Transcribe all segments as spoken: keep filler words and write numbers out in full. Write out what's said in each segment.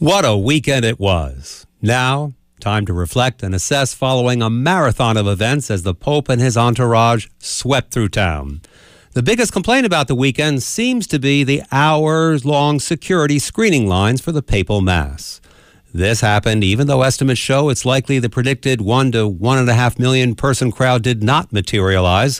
What a weekend it was. Now, time to reflect and assess following a marathon of events as the Pope and his entourage swept through town. The biggest complaint about the weekend seems to be the hours-long security screening lines for the papal mass. This happened even though estimates show it's likely the predicted one to one and a half million person crowd did not materialize.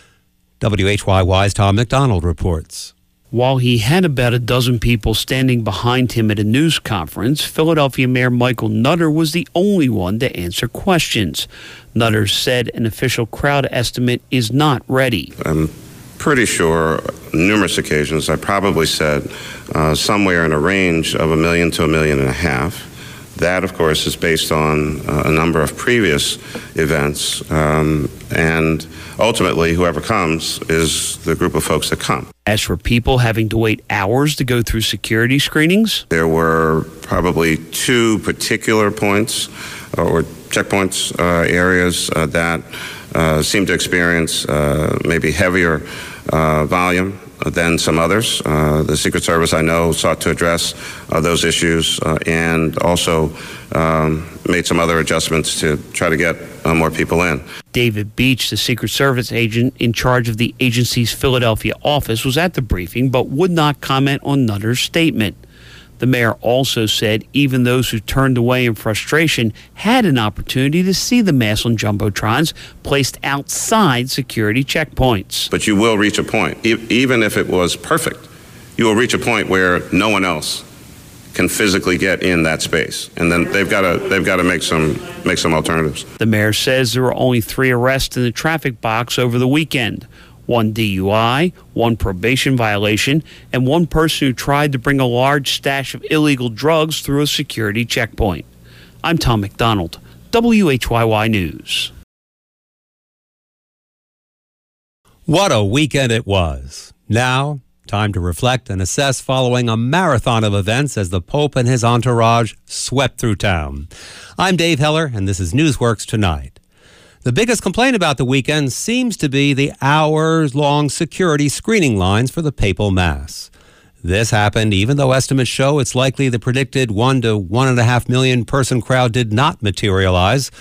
W H Y Y's Tom McDonald reports. While he had about a dozen people standing behind him at a news conference, Philadelphia Mayor Michael Nutter was the only one to answer questions. Nutter said an official crowd estimate is not ready. I'm pretty sure on numerous occasions I probably said uh, somewhere in a range of a million to a million and a half. That, of course, is based on uh, a number of previous events, um, and ultimately, whoever comes is the group of folks that come. As for people having to wait hours to go through security screenings, there were probably two particular points uh, or checkpoints, uh, areas uh, that uh, seemed to experience uh, maybe heavier uh, volume than some others. Uh, the Secret Service, I know, sought to address uh, those issues uh, and also um, made some other adjustments to try to get uh, more people in. David Beach, the Secret Service agent in charge of the agency's Philadelphia office, was at the briefing but would not comment on Nutter's statement. The mayor also said even those who turned away in frustration had an opportunity to see the mass on jumbotrons placed outside security checkpoints. But you will reach a point, e- even if it was perfect, you will reach a point where no one else can physically get in that space, and then they've got to they've got to make some make some alternatives. The mayor says there were only three arrests in the traffic box over the weekend. One D U I, one probation violation, and one person who tried to bring a large stash of illegal drugs through a security checkpoint. I'm Tom McDonald, W H Y Y News. What a weekend it was. Now, time to reflect and assess following a marathon of events as the Pope and his entourage swept through town. I'm Dave Heller, and this is Newsworks Tonight. The biggest complaint about the weekend seems to be the hours-long security screening lines for the papal mass. This happened even though estimates show it's likely the predicted one to one and a half million person crowd did not materialize.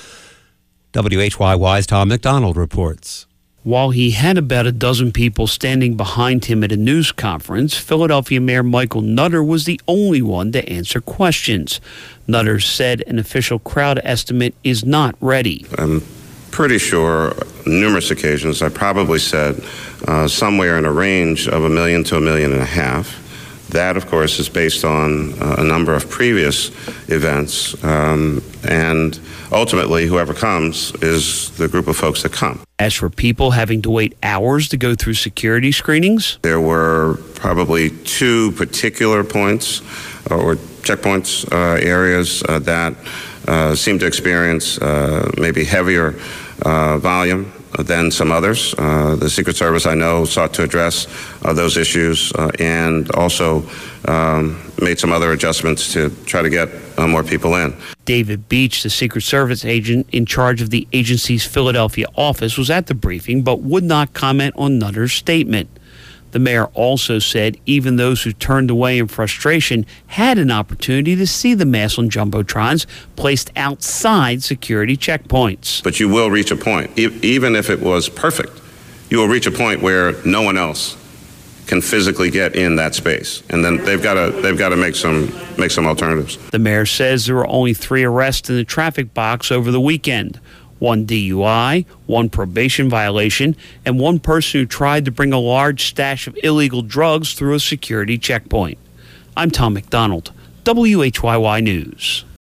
W H Y Y's Tom McDonald reports. While he had about a dozen people standing behind him at a news conference, Philadelphia Mayor Michael Nutter was the only one to answer questions. Nutter said an official crowd estimate is not ready. I'm pretty sure on numerous occasions I probably said uh, somewhere in a range of a million to a million and a half. That, of course, is based on uh, a number of previous events, um, and ultimately, whoever comes is the group of folks that come. As for people having to wait hours to go through security screenings, there were probably two particular points or checkpoints, uh, areas uh, that uh, seemed to experience uh, maybe heavier uh, volume than some others. Uh, the Secret Service, I know, sought to address uh, those issues uh, and also um, made some other adjustments to try to get uh, more people in. David Beach, the Secret Service agent in charge of the agency's Philadelphia office, was at the briefing but would not comment on Nutter's statement. The mayor also said even those who turned away in frustration had an opportunity to see the mass on jumbotrons placed outside security checkpoints. But you will reach a point, e- even if it was perfect, you will reach a point where no one else can physically get in that space, and then they've got to they've got to make some make some alternatives. The mayor says there were only three arrests in the traffic box over the weekend. One D U I, one probation violation, and one person who tried to bring a large stash of illegal drugs through a security checkpoint. I'm Tom McDonald, W H Y Y News.